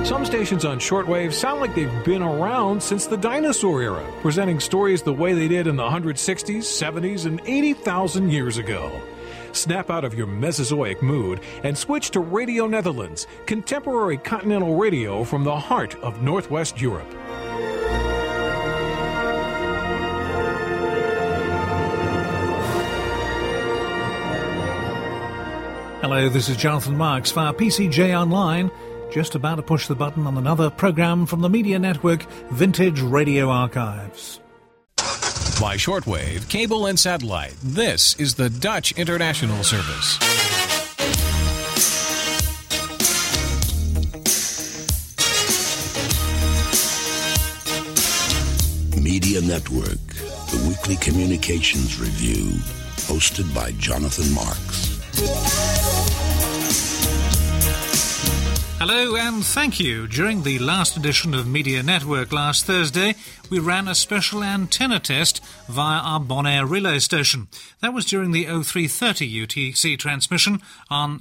Some stations on shortwave sound like they've been around since the dinosaur era, presenting stories the way they did in the 160s, 70s, and 80,000 years ago. Snap out of your Mesozoic mood and switch to Radio Netherlands, contemporary continental radio from the heart of Northwest Europe. Hello, this is Jonathan Marks via PCJ Online. Just about to push the button on another programme from the media network Vintage Radio Archives. By shortwave, cable and satellite, this is the Dutch International Service. Media Network, the weekly communications review, hosted by Jonathan Marks. Hello and thank you. During the last edition of Media Network last Thursday, we ran a special antenna test via our Bonaire relay station. That was during the 0330 UTC transmission on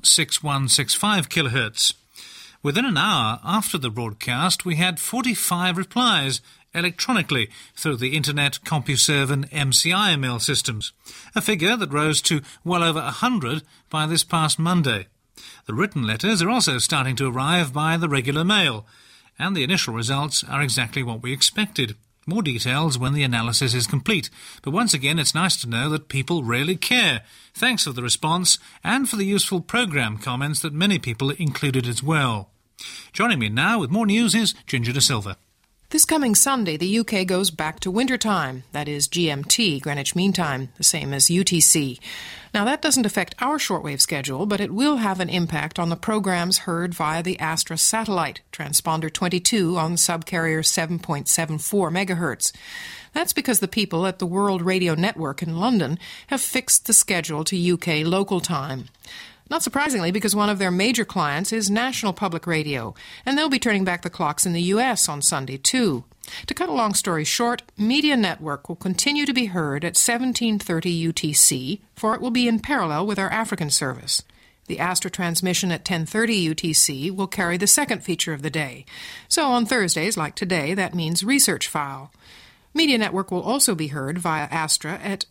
6165 kHz. Within an hour after the broadcast, we had 45 replies electronically through the Internet, CompuServe and MCIML systems, a figure that rose to well over 100 by this past Monday. The written letters are also starting to arrive by the regular mail, and the initial results are exactly what we expected. More details when the analysis is complete, but once again it's nice to know that people really care. Thanks for the response and for the useful programme comments that many people included as well. Joining me now with more news is Ginger De Silva. This coming Sunday, the UK goes back to winter time, that is GMT, Greenwich Mean Time, the same as UTC. Now, that doesn't affect our shortwave schedule, but it will have an impact on the programs heard via the Astra satellite, transponder 22 on subcarrier 7.74 megahertz. That's because the people at the World Radio Network in London have fixed the schedule to UK local time. Not surprisingly, because one of their major clients is National Public Radio, and they'll be turning back the clocks in the U.S. on Sunday, too. To cut a long story short, Media Network will continue to be heard at 1730 UTC, for it will be in parallel with our African service. The Astra transmission at 1030 UTC will carry the second feature of the day. So on Thursdays, like today, that means Research File. Media Network will also be heard via Astra at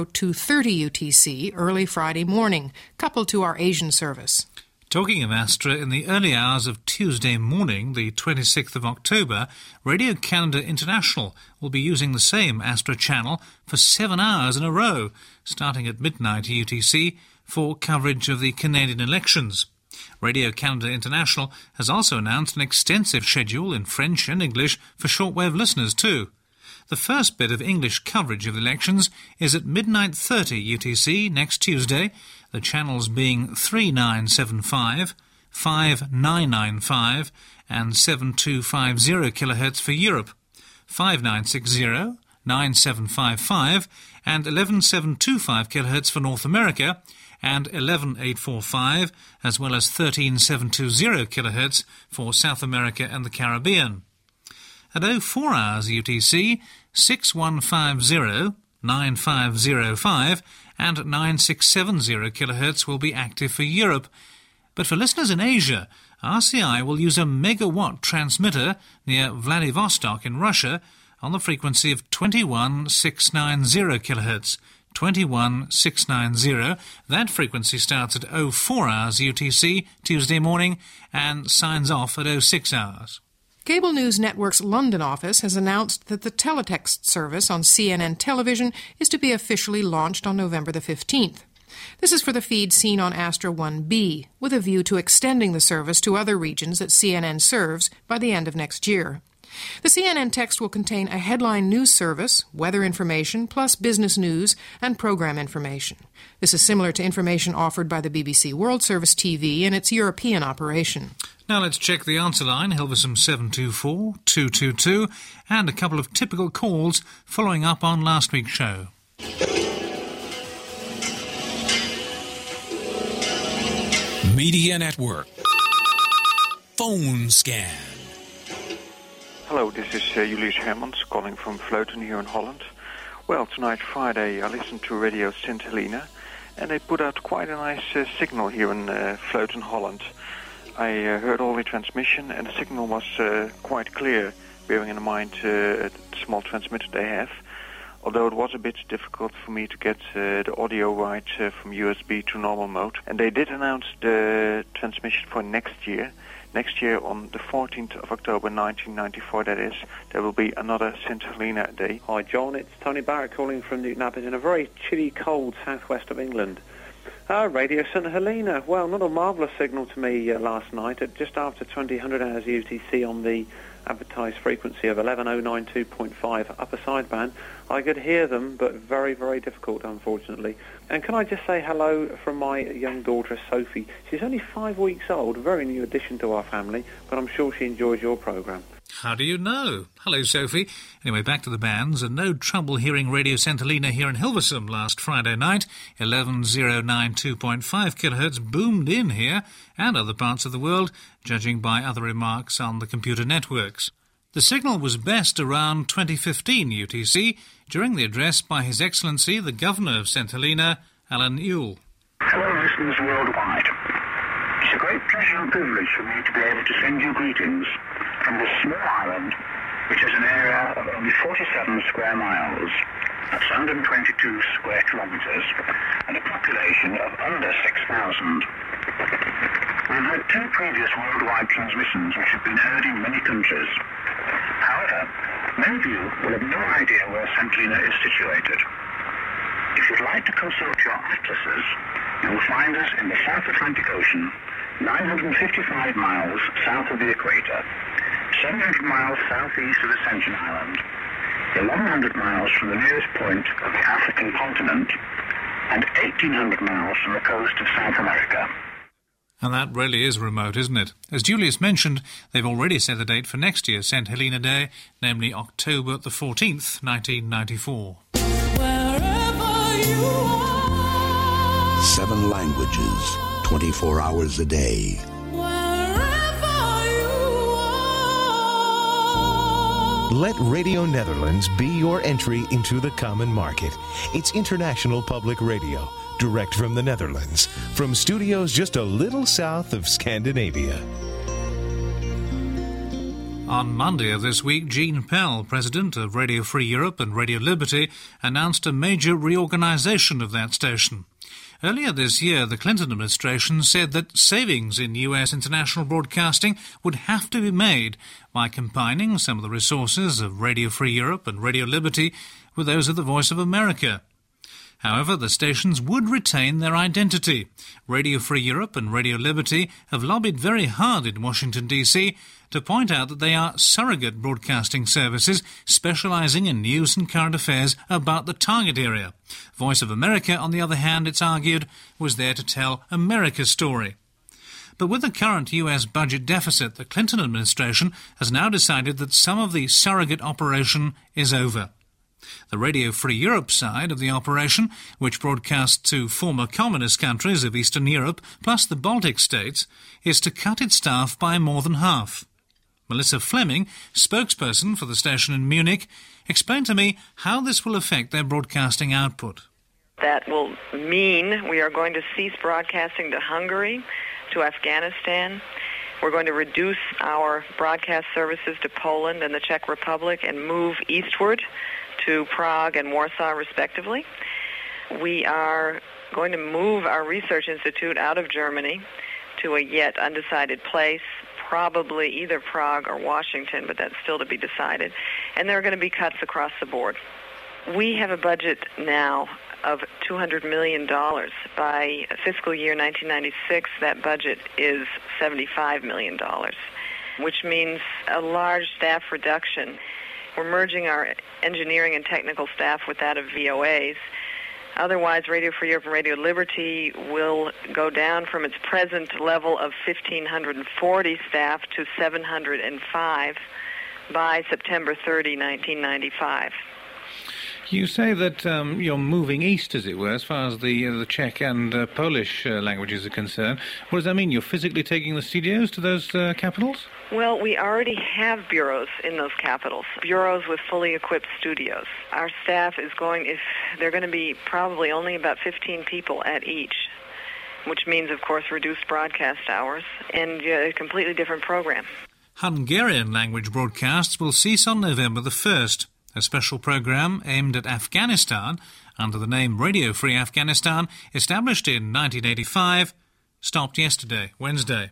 0230 UTC early Friday morning, coupled to our Asian service. Talking of Astra, in the early hours of Tuesday morning, the 26th of October, Radio Canada International will be using the same Astra channel for 7 hours in a row, starting at midnight UTC, for coverage of the Canadian elections. Radio Canada International has also announced an extensive schedule in French and English for shortwave listeners too. The first bit of English coverage of the elections is at midnight 30 UTC next Tuesday, the channels being 3975, 5995 and 7250 kHz for Europe, 5960, 9755 and 11725 kHz for North America, and 11845 as well as 13720 kHz for South America and the Caribbean. At 04 hours UTC, 6150, 9505 and 9670 kHz will be active for Europe. But for listeners in Asia, RCI will use a megawatt transmitter near Vladivostok in Russia on the frequency of 21690 kHz. 21690. That frequency starts at 04 hours UTC Tuesday morning and signs off at 06 hours. Cable News Network's London office has announced that the teletext service on CNN television is to be officially launched on November the 15th. This is for the feed seen on Astra 1B, with a view to extending the service to other regions that CNN serves by the end of next year. The CNN text will contain a headline news service, weather information, plus business news and program information. This is similar to information offered by the BBC World Service TV in its European operation. Now let's check the answer line, Hilversum 724-222, and a couple of typical calls following up on last week's show. Media Network. Phone scan. Hello, this is Julius Hermans calling from Vleuten here in Holland. Well, tonight, Friday, I listened to Radio St. Helena, and they put out quite a nice signal here in Vleuten, Holland. I heard all the transmission, and the signal was quite clear, bearing in mind the small transmitter they have. Although it was a bit difficult for me to get the audio right from USB to normal mode. And they did announce the transmission for next year. Next year, on the 14th of October 1994, that is, there will be another St. Helena Day. Hi John, it's Tony Barrett calling from Newton Abbot in a very chilly, cold southwest of England. Radio St. Helena. Well, not a marvellous signal to me last night at just after 2000 hours UTC on the advertised frequency of 11092.5 upper sideband. I could hear them, but very, very difficult, unfortunately. And can I just say hello from my young daughter, Sophie? She's only 5 weeks old, a very new addition to our family, but I'm sure she enjoys your programme. How do you know? Hello, Sophie. Anyway, back to the bands, and no trouble hearing Radio St. Helena here in Hilversum last Friday night. 11092.5 kHz boomed in here and other parts of the world, judging by other remarks on the computer networks. The signal was best around 2015 UTC during the address by His Excellency the Governor of St. Helena, Alan Ewell. Hello, listeners worldwide. It's a great pleasure and privilege for me to be able to send you greetings from this small island, which has an area of only 47 square miles, that's 122 square kilometres, and a population of under 6,000. We've had 2 previous worldwide transmissions which have been heard in many countries. However, many of you will have no idea where St. Helena is situated. If you'd like to consult your atlases, you will find us in the South Atlantic Ocean, 955 miles south of the equator, 700 miles southeast of Ascension Island, 1,100 miles from the nearest point of the African continent, and 1,800 miles from the coast of South America. And that really is remote, isn't it? As Julius mentioned, they've already set the date for next year's St. Helena Day, namely October the 14th, 1994. Wherever you are. 7 languages, 24 hours a day. Let Radio Netherlands be your entry into the common market. It's international public radio, direct from the Netherlands, from studios just a little south of Scandinavia. On Monday of this week, Gene Pell, president of Radio Free Europe and Radio Liberty, announced a major reorganization of that station. Earlier this year, the Clinton administration said that savings in U.S. international broadcasting would have to be made by combining some of the resources of Radio Free Europe and Radio Liberty with those of the Voice of America. However, the stations would retain their identity. Radio Free Europe and Radio Liberty have lobbied very hard in Washington, D.C. to point out that they are surrogate broadcasting services specializing in news and current affairs about the target area. Voice of America, on the other hand, it's argued, was there to tell America's story. But with the current U.S. budget deficit, the Clinton administration has now decided that some of the surrogate operation is over. The Radio Free Europe side of the operation, which broadcasts to former communist countries of Eastern Europe, plus the Baltic states, is to cut its staff by more than half. Melissa Fleming, spokesperson for the station in Munich, explained to me how this will affect their broadcasting output. That will mean we are going to cease broadcasting to Hungary, to Afghanistan. We're going to reduce our broadcast services to Poland and the Czech Republic and move eastward to Prague and Warsaw, respectively. We are going to move our research institute out of Germany to a yet undecided place, probably either Prague or Washington, but that's still to be decided. And there are going to be cuts across the board. We have a budget now of $200 million. By fiscal year 1996, that budget is $75 million, which means a large staff reduction. We're merging our engineering and technical staff with that of VOA's. Otherwise, Radio Free Europe and Radio Liberty will go down from its present level of 1,540 staff to 705 by September 30, 1995. You say that you're moving east, as it were, as far as the Czech and Polish languages are concerned. What does that mean? You're physically taking the studios to those capitals? Well, we already have bureaus in those capitals, bureaus with fully equipped studios. Our staff is they're going to be probably only about 15 people at each. which means, of course, reduced broadcast hours and a completely different program. Hungarian language broadcasts will cease on November the 1st. A special program aimed at Afghanistan, under the name Radio Free Afghanistan, established in 1985, stopped yesterday, Wednesday.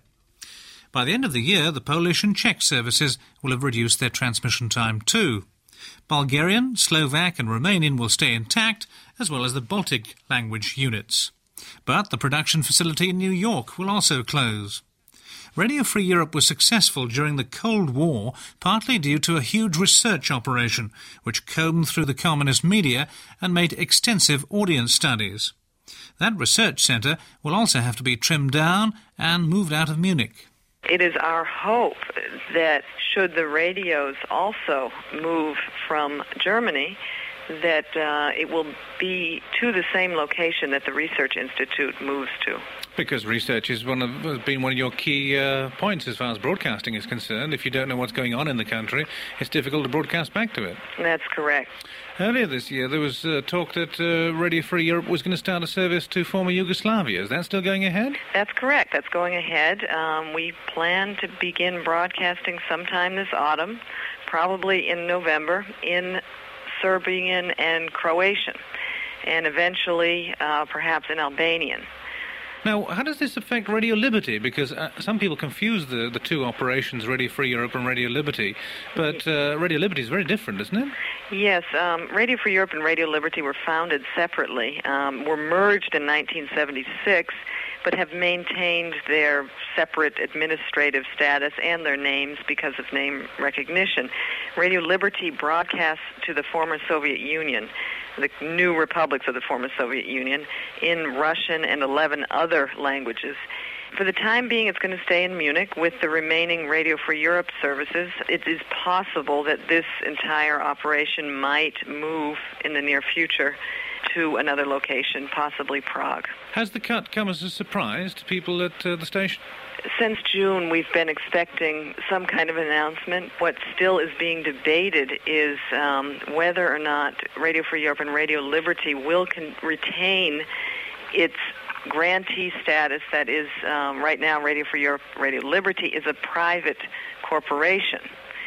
By the end of the year, the Polish and Czech services will have reduced their transmission time too. Bulgarian, Slovak and Romanian will stay intact, as well as the Baltic language units. But the production facility in New York will also close. Radio Free Europe was successful during the Cold War, partly due to a huge research operation, which combed through the communist media and made extensive audience studies. That research centre will also have to be trimmed down and moved out of Munich. It is our hope that should the radios also move from Germany, that it will be to the same location that the Research Institute moves to. Because research has been one of your key points as far as broadcasting is concerned. If you don't know what's going on in the country, it's difficult to broadcast back to it. That's correct. Earlier this year, there was talk that Radio Free Europe was going to start a service to former Yugoslavia. Is that still going ahead? That's correct. That's going ahead. We plan to begin broadcasting sometime this autumn, probably in November, in Serbian and Croatian, and eventually perhaps in Albanian. Now, how does this affect Radio Liberty? Because some people confuse the two operations, Radio Free Europe and Radio Liberty, but Radio Liberty is very different, isn't it? Yes, Radio Free Europe and Radio Liberty were founded separately, were merged in 1976, but have maintained their separate administrative status and their names because of name recognition. Radio Liberty broadcasts to the former Soviet Union, the new republics of the former Soviet Union, in Russian and 11 other languages. For the time being, it's going to stay in Munich with the remaining Radio Free Europe services. It is possible that this entire operation might move in the near future to another location, possibly Prague. Has the cut come as a surprise to people at the station? Since June, we've been expecting some kind of announcement. What still is being debated is whether or not Radio Free Europe and Radio Liberty will retain its grantee status. That is, right now, Radio Free Europe, Radio Liberty is a private corporation.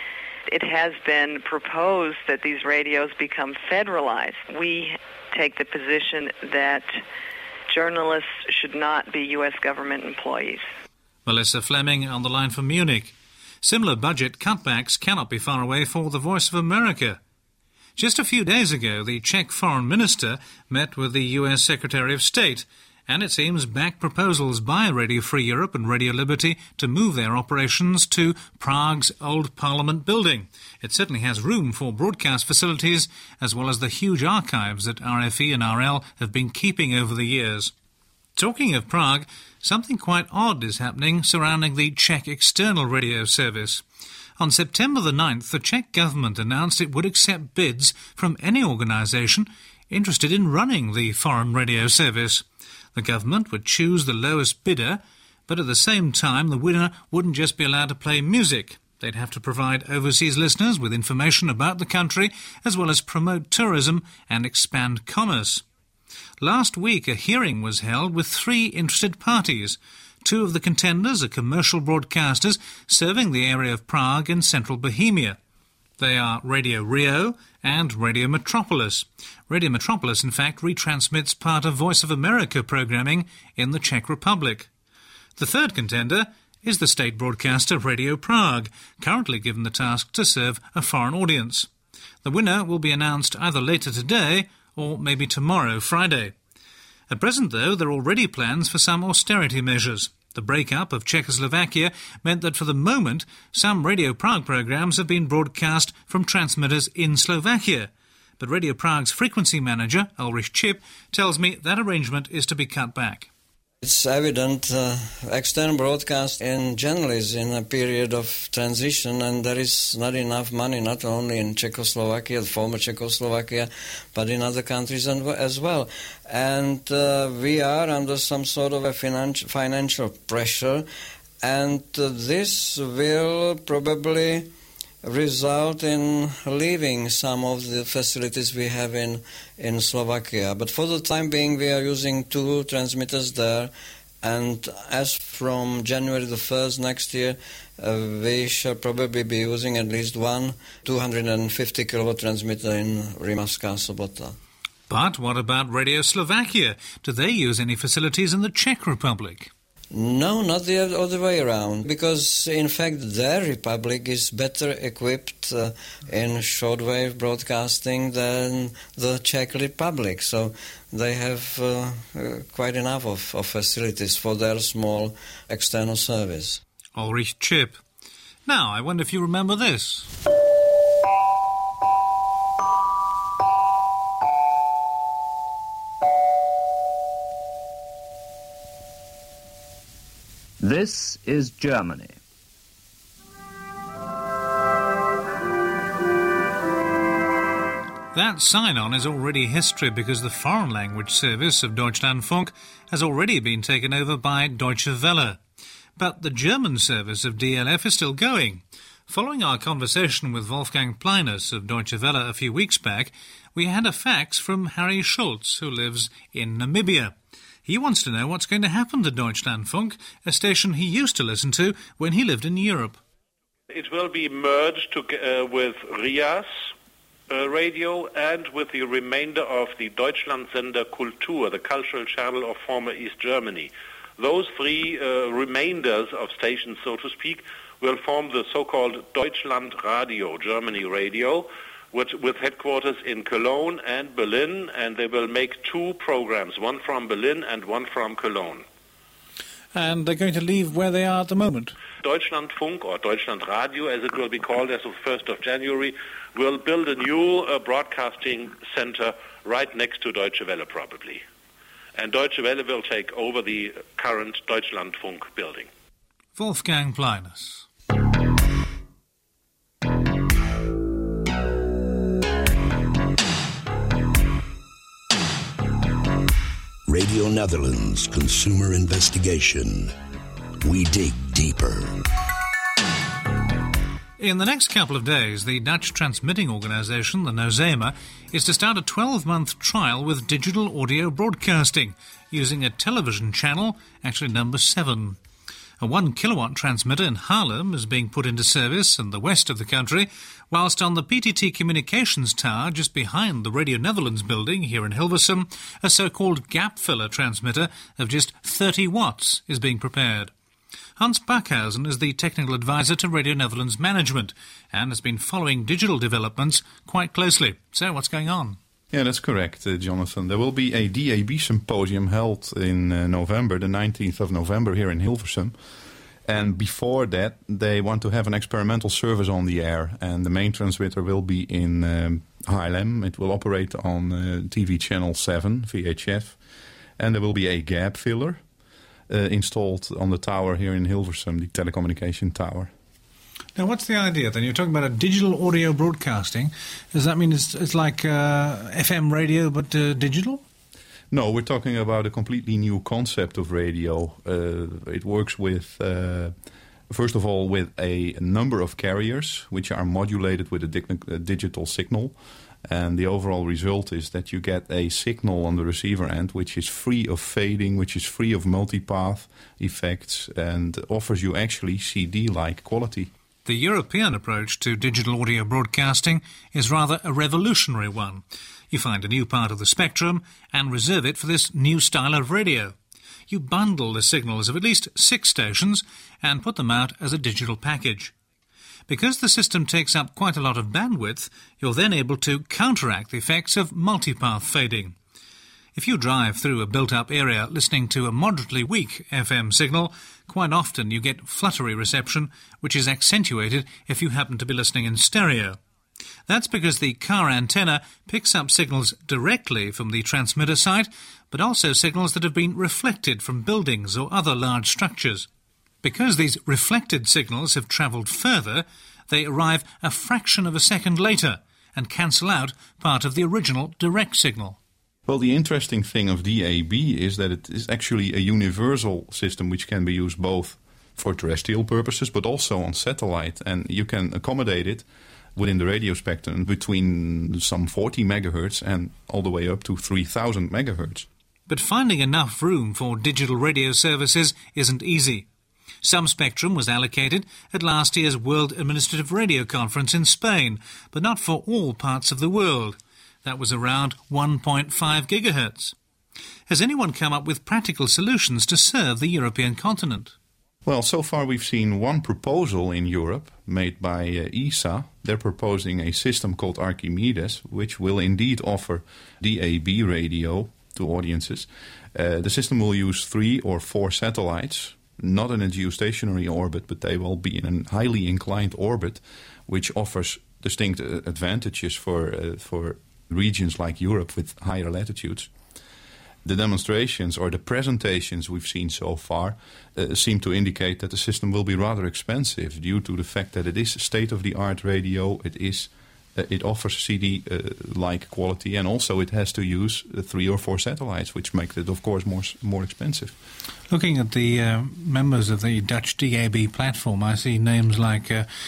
It has been proposed that these radios become federalized. We take the position that journalists should not be U.S. government employees. Melissa Fleming on the line from Munich. Similar budget cutbacks cannot be far away for the Voice of America. Just a few days ago, the Czech foreign minister met with the U.S. Secretary of State, and it seems backed proposals by Radio Free Europe and Radio Liberty to move their operations to Prague's old Parliament building. It certainly has room for broadcast facilities, as well as the huge archives that RFE and RL have been keeping over the years. Talking of Prague, something quite odd is happening surrounding the Czech external radio service. On September the 9th, the Czech government announced it would accept bids from any organisation interested in running the foreign radio service. The government would choose the lowest bidder, but at the same time the winner wouldn't just be allowed to play music. They'd have to provide overseas listeners with information about the country, as well as promote tourism and expand commerce. Last week, a hearing was held with 3 interested parties. 2 of the contenders are commercial broadcasters serving the area of Prague and central Bohemia. They are Radio Rio and Radio Metropolis. Radio Metropolis, in fact, retransmits part of Voice of America programming in the Czech Republic. The third contender is the state broadcaster Radio Prague, currently given the task to serve a foreign audience. The winner will be announced either later today or maybe tomorrow, Friday. At present, though, there are already plans for some austerity measures. The breakup of Czechoslovakia meant that for the moment, some Radio Prague programs have been broadcast from transmitters in Slovakia. But Radio Prague's frequency manager, Ulrich Chip, tells me that arrangement is to be cut back. It's evident external broadcast in general is in a period of transition, and there is not enough money, not only in Czechoslovakia, the former Czechoslovakia, but in other countries as well. And we are under some sort of a financial pressure, and this will probably result in leaving some of the facilities we have in Slovakia. But for the time being, we are using 2 transmitters there, And as from January the 1st next year, we shall probably be using at least one 250 kilowatt transmitter in Rimavská Sobota. But what about Radio Slovakia? Do they use any facilities in the Czech Republic? No, not the other way around, because in fact their republic is better equipped in shortwave broadcasting than the Czech Republic. So they have quite enough of facilities for their small external service. Ulrich Chip. Now, I wonder if you remember this. This is Germany. That sign-on is already history because the foreign language service of Deutschlandfunk has already been taken over by Deutsche Welle. But the German service of DLF is still going. Following our conversation with Wolfgang Pleiners of Deutsche Welle a few weeks back, we had a fax from Harry Schultz, who lives in Namibia. He wants to know what's going to happen to Deutschlandfunk, a station he used to listen to when he lived in Europe. It will be merged with RIAS radio and with the remainder of the Deutschlandsender Kultur, the cultural channel of former East Germany. Those three remainders of stations, so to speak, will form the so-called Deutschlandradio, Germany radio, with headquarters in Cologne and Berlin, and they will make two programs, one from Berlin and one from Cologne. And they're going to leave where they are at the moment? Deutschlandfunk, or Deutschlandradio, as it will be called as of 1st of January, will build a new broadcasting center right next to Deutsche Welle, probably. And Deutsche Welle will take over the current Deutschlandfunk building. Wolfgang Pleiners. Radio Netherlands Consumer Investigation. We dig deeper. In the next couple of days, the Dutch transmitting organisation, the NOZEMA, is to start a 12-month trial with digital audio broadcasting, using a television channel, actually number 7. A 1-kilowatt transmitter in Haarlem is being put into service in the west of the country, whilst on the PTT Communications Tower just behind the Radio Netherlands building here in Hilversum, a so-called gap-filler transmitter of just 30 watts is being prepared. Hans Backhausen is the technical advisor to Radio Netherlands management and has been following digital developments quite closely. So what's going on? Yeah, that's correct, Jonathan. There will be a DAB symposium held in November, the 19th of November, here in Hilversum. And before that, they want to have an experimental service on the air. And the main transmitter will be in Haarlem. It will operate on TV channel 7, VHF. And there will be a gap filler installed on the tower here in Hilversum, the telecommunication tower. Now, what's the idea then? You're talking about a digital audio broadcasting. Does that mean it's like FM radio but digital? No, we're talking about a completely new concept of radio. It works with, first of all, with a number of carriers which are modulated with a digital signal. And the overall result is that you get a signal on the receiver end which is free of fading, which is free of multipath effects, and offers you actually CD-like quality. The European approach to digital audio broadcasting is rather a revolutionary one. You find a new part of the spectrum and reserve it for this new style of radio. You bundle the signals of at least 6 stations and put them out as a digital package. Because the system takes up quite a lot of bandwidth, you're then able to counteract the effects of multipath fading. If you drive through a built-up area listening to a moderately weak FM signal, quite often you get fluttery reception, which is accentuated if you happen to be listening in stereo. That's because the car antenna picks up signals directly from the transmitter site, but also signals that have been reflected from buildings or other large structures. Because these reflected signals have travelled further, they arrive a fraction of a second later and cancel out part of the original direct signal. Well, the interesting thing of DAB is that it is actually a universal system which can be used both for terrestrial purposes but also on satellite, and you can accommodate it within the radio spectrum between some 40 megahertz and all the way up to 3,000 megahertz. But finding enough room for digital radio services isn't easy. Some spectrum was allocated at last year's World Administrative Radio Conference in Spain, but not for all parts of the world. That was around 1.5 gigahertz. Has anyone come up with practical solutions to serve the European continent? Well, so far we've seen one proposal in Europe made by ESA. They're proposing a system called Archimedes, which will indeed offer DAB radio to audiences. The system will use 3 or 4 satellites, not in a geostationary orbit, but they will be in a highly inclined orbit, which offers distinct advantages for regions like Europe with higher latitudes. The demonstrations or the presentations we've seen so far seem to indicate that the system will be rather expensive due to the fact that it is state-of-the-art radio, it offers CD-like quality, and also it has to use 3 or 4 satellites, which makes it, of course, more expensive. Looking at the members of the Dutch DAB platform, I see names like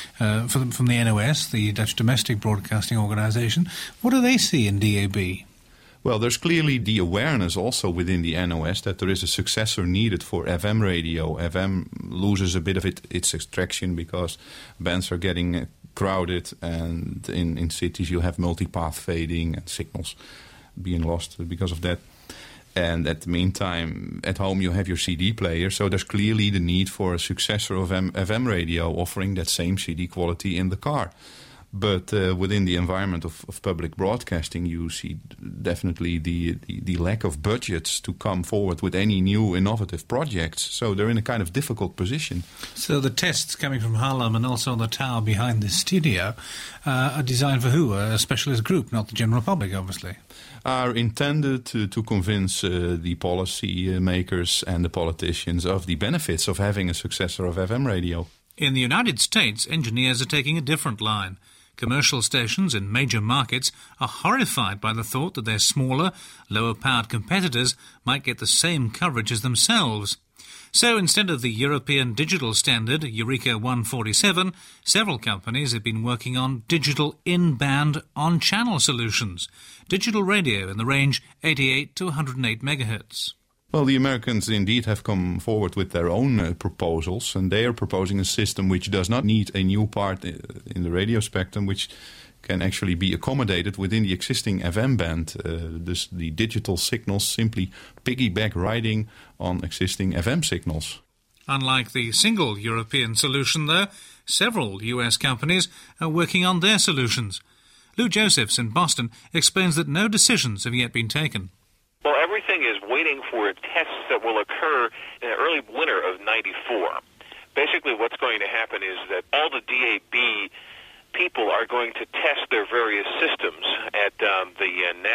from the NOS, the Dutch Domestic Broadcasting Organization. What do they see in DAB? Well, there's clearly the awareness also within the NOS that there is a successor needed for FM radio. FM loses a bit of its attraction because bands are getting crowded, and in cities you have multipath fading and signals being lost because of that. And at the meantime, at home you have your CD player, so there's clearly the need for a successor of FM radio offering that same CD quality in the car. But within the environment of public broadcasting, you see definitely the lack of budgets to come forward with any new innovative projects. So they're in a kind of difficult position. So the tests coming from Haarlem and also the tower behind this studio are designed for who? A specialist group, not the general public, obviously. Are intended to convince the policy makers and the politicians of the benefits of having a successor of FM radio. In the United States, engineers are taking a different line. Commercial stations in major markets are horrified by the thought that their smaller, lower-powered competitors might get the same coverage as themselves. So instead of the European digital standard, Eureka 147, several companies have been working on digital in-band on-channel solutions, digital radio in the range 88 to 108 megahertz. Well, the Americans indeed have come forward with their own proposals, and they are proposing a system which does not need a new part in the radio spectrum, which can actually be accommodated within the existing FM band. The digital signals simply piggyback riding on existing FM signals. Unlike the single European solution, though, several US companies are working on their solutions. Lou Josephs in Boston explains that no decisions have yet been taken. Well, everything is waiting for tests that will occur in the early winter of '94. Basically, what's going to happen is that all the DAB people are going to test their various systems at the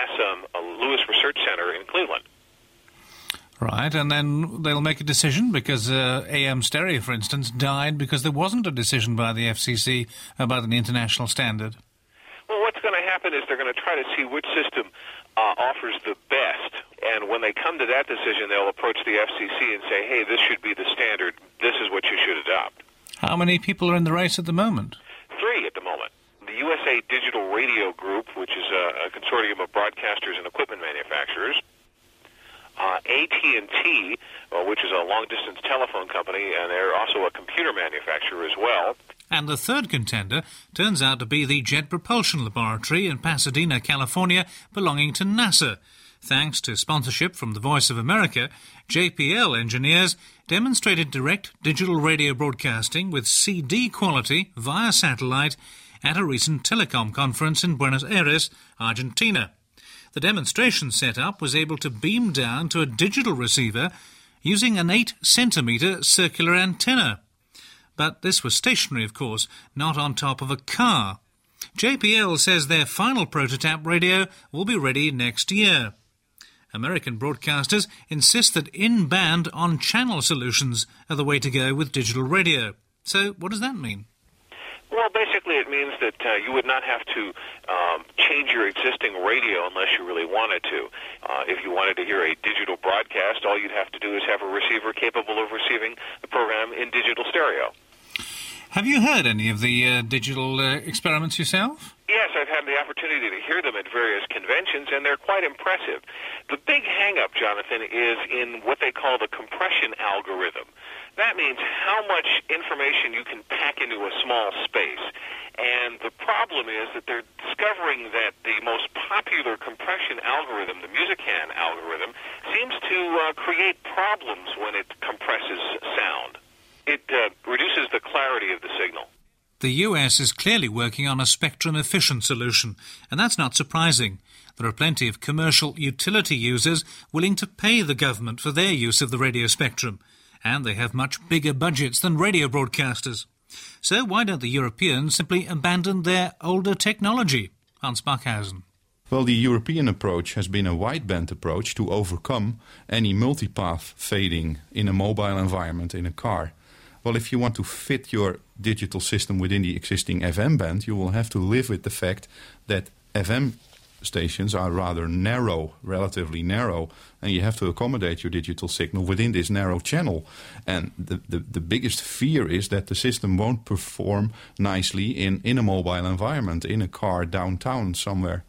NASA Lewis Research Center in Cleveland. Right, and then they'll make a decision because AM stereo, for instance, died because there wasn't a decision by the FCC about an international standard. Well, what's going to happen is they're going to try to see which system offers the best, and when they come to that decision, they'll approach the FCC and say, hey, this should be the standard, this is what you should adopt. How many people are in the race at the moment? 3 at the moment. The USA Digital Radio Group, which is a consortium of broadcasters and equipment manufacturers, AT&T, which is a long-distance telephone company, and they're also a computer manufacturer as well. And the third contender turns out to be the Jet Propulsion Laboratory in Pasadena, California, belonging to NASA. Thanks to sponsorship from the Voice of America, JPL engineers demonstrated direct digital radio broadcasting with CD quality via satellite at a recent telecom conference in Buenos Aires, Argentina. The demonstration setup was able to beam down to a digital receiver using an 8-centimetre circular antenna. But this was stationary, of course, not on top of a car. JPL says their final prototype radio will be ready next year. American broadcasters insist that in-band on-channel solutions are the way to go with digital radio. So what does that mean? Well, basically it means that you would not have to change your existing radio unless you really wanted to. If you wanted to hear a digital broadcast, all you'd have to do is have a receiver capable of receiving the program in digital stereo. Have you heard any of the digital experiments yourself? Yes, I've had the opportunity to hear them at various conventions, and they're quite impressive. The big hang-up, Jonathan, is in what they call the compression algorithm. That means how much information you can pack into a small space. And the problem is that they're discovering that the most popular compression algorithm, the Musican algorithm, seems to create problems when it compresses sound. It reduces the clarity of the signal. The US is clearly working on a spectrum-efficient solution, and that's not surprising. There are plenty of commercial utility users willing to pay the government for their use of the radio spectrum, and they have much bigger budgets than radio broadcasters. So why don't the Europeans simply abandon their older technology? Hans Bachhausen. Well, the European approach has been a wideband approach to overcome any multipath fading in a mobile environment in a car. Well, if you want to fit your digital system within the existing FM band, you will have to live with the fact that FM stations are rather narrow, relatively narrow, and you have to accommodate your digital signal within this narrow channel. And the biggest fear is that the system won't perform nicely in a mobile environment, in a car downtown somewhere.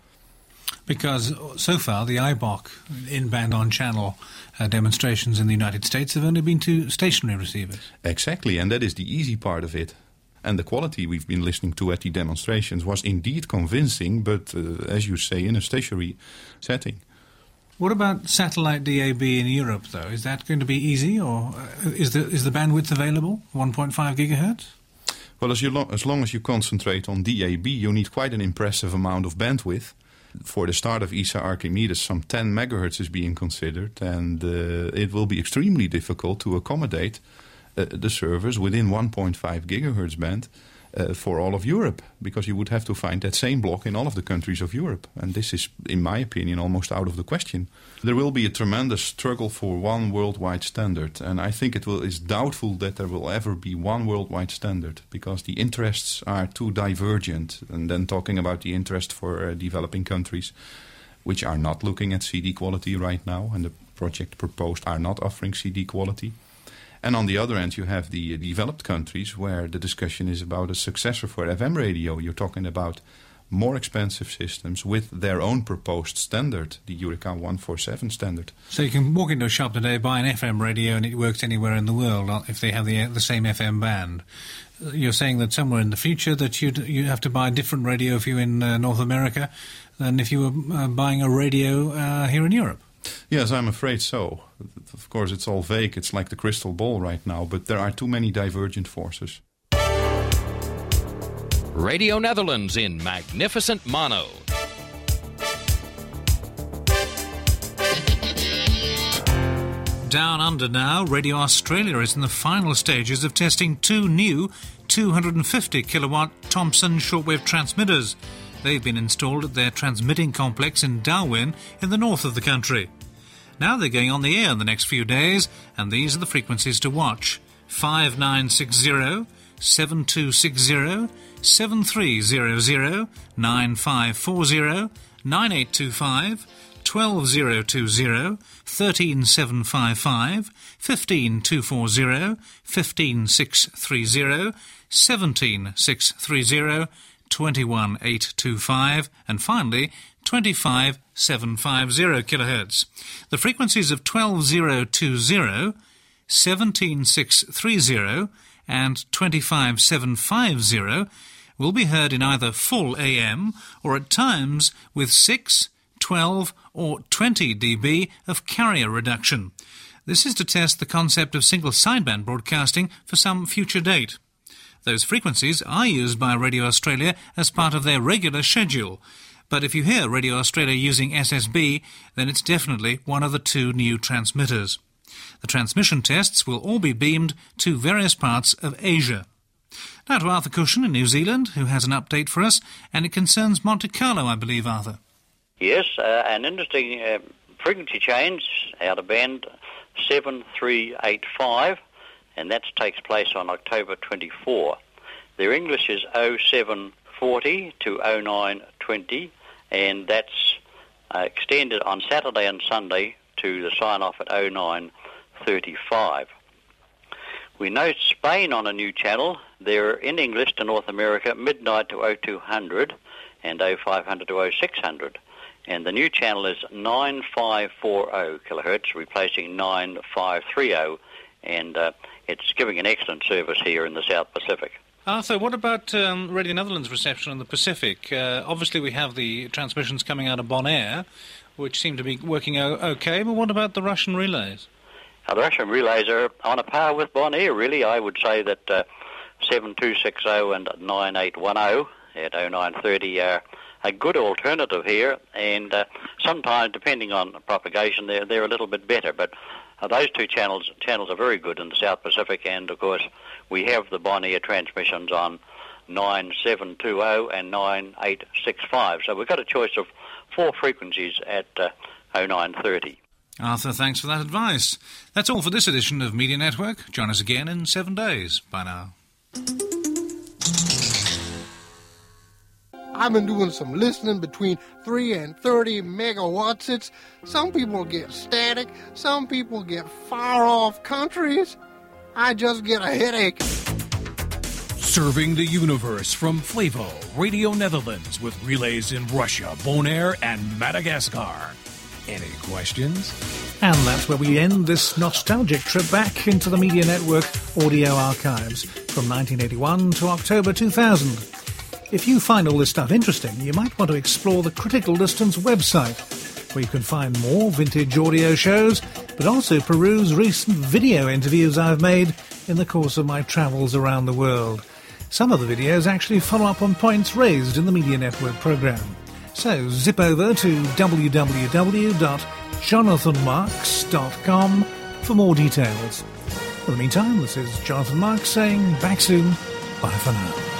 Because so far the IBOC in-band on-channel demonstrations in the United States have only been to stationary receivers. Exactly, and that is the easy part of it. And the quality we've been listening to at the demonstrations was indeed convincing, but as you say, in a stationary setting. What about satellite DAB in Europe, though? Is that going to be easy, or is the bandwidth available, 1.5 gigahertz? Well, as long as you concentrate on DAB, you need quite an impressive amount of bandwidth. For the start of ESA Archimedes, some 10 megahertz is being considered, and it will be extremely difficult to accommodate the servers within 1.5 gigahertz band for all of Europe, because you would have to find that same block in all of the countries of Europe. And this is, in my opinion, almost out of the question. There will be a tremendous struggle for one worldwide standard, and I think it's doubtful that there will ever be one worldwide standard, because the interests are too divergent. And then talking about the interest for developing countries, which are not looking at CD quality right now, and the project proposed are not offering CD quality. And on the other end, you have the developed countries where the discussion is about a successor for FM radio. You're talking about more expensive systems with their oun proposed standard, the Eureka 147 standard. So you can walk into a shop today, buy an FM radio, and it works anywhere in the world if they have the same FM band. You're saying that somewhere in the future that you have to buy a different radio if you're in North America than if you were buying a radio here in Europe? Yes, I'm afraid so. Of course, it's all vague. It's like the crystal ball right now, but there are too many divergent forces. Radio Netherlands in magnificent mono. Down under now, Radio Australia is in the final stages of testing two new 250 kilowatt Thomson shortwave transmitters. They've been installed at their transmitting complex in Darwin in the north of the country. Now they're going on the air in the next few days, and these are the frequencies to watch: 5960, 7260, 7300, 9540, 9825, 12020, 13755, 15240, 15630, 17630, 21825, and finally 25750 kilohertz. The frequencies of 12020, 17630, and 25750 will be heard in either full AM or at times with 6, 12 or 20 dB of carrier reduction. This is to test the concept of single sideband broadcasting for some future date. Those frequencies are used by Radio Australia as part of their regular schedule. But if you hear Radio Australia using SSB, then it's definitely one of the two new transmitters. The transmission tests will all be beamed to various parts of Asia. Now to Arthur Cushion in New Zealand, who has an update for us, and it concerns Monte Carlo, I believe, Arthur. Yes, an interesting frequency change out of band 7385, and that takes place on October 24. Their English is 0740 to 0920, and that's extended on Saturday and Sunday to the sign-off at 0935. We know Spain on a new channel. They're in English to North America, midnight to 0200 and 0500 to 0600. And the new channel is 9540 kilohertz, replacing 9530, and it's giving an excellent service here in the South Pacific. Arthur, what about Radio Netherlands reception in the Pacific? Obviously we have the transmissions coming out of Bonaire, which seem to be working okay, but what about the Russian relays? The Russian relays are on a par with Bonaire, really. I would say that 7260 and 9810 at 0930 are a good alternative here, and sometimes, depending on propagation, they're a little bit better. But those two channels are very good in the South Pacific, and of course we have the Bonaire transmissions on 9720 and 9865. So we've got a choice of 4 frequencies at 0930. Arthur, thanks for that advice. That's all for this edition of Media Network. Join us again in 7 days. Bye now. I've been doing some listening between 3 and 30 megawatts. Some people get static. Some people get far-off countries. I just get a headache. Serving the universe from Flavo, Radio Netherlands, with relays in Russia, Bonaire, and Madagascar. Any questions? And that's where we end this nostalgic trip back into the Media Network audio archives from 1981 to October 2000. If you find all this stuff interesting, you might want to explore the Critical Distance website, where you can find more vintage audio shows, but also peruse recent video interviews I've made in the course of my travels around the world. Some of the videos actually follow up on points raised in the Media Network programme. So zip over to www.jonathanmarks.com for more details. In the meantime, this is Jonathan Marks saying back soon. Bye for now.